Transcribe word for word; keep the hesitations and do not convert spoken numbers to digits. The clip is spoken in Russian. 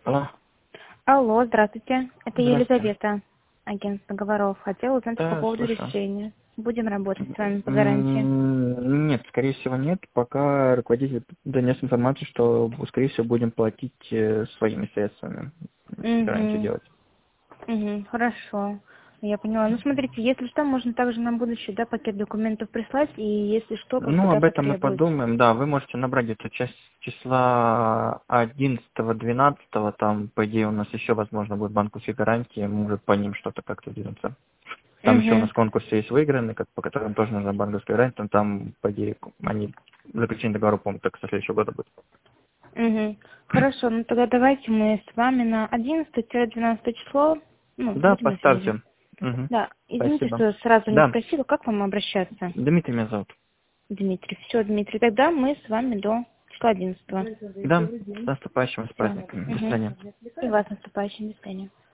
Алло, Алло, здравствуйте. Это здравствуйте. Елизавета, агент договоров. Хотела узнать по Да, поводу слушаю. решения. Будем работать с вами по гарантии. М, Нет, скорее всего нет, пока руководитель донес информацию, что, скорее всего, будем платить э, своими средствами, гарантию Угу. делать. Угу, хорошо. Я поняла. Ну, смотрите, если что, можно также на будущее, да, пакет документов прислать, и если что, как бы, Ну, да, об этом мы потребуете. подумаем, да, вы можете набрать где-то часть числа одиннадцатого-двенадцатого, там, по идее, у нас еще, возможно, будет банковские гарантии, мы уже по ним что-то как-то двинуться. Там еще у Угу. нас конкурсы есть выиграны, как, по которым тоже нужна банковская гарантия, но там, по идее, они заключение договора, по-моему, только со следующего года будет. Угу. Хорошо, ну тогда давайте мы с вами на одиннадцатое-двенадцатое число, ну, Да, будем на связи. поставьте. Мгм. Да, извините, Спасибо. что сразу не Да, спросила, как вам обращаться? Дмитрий меня зовут. Дмитрий. Все, Дмитрий, тогда мы с вами до числа одиннадцатого. Да, с наступающим, с Все. праздниками. До Угу. свидания. И вас наступающим. До свидания.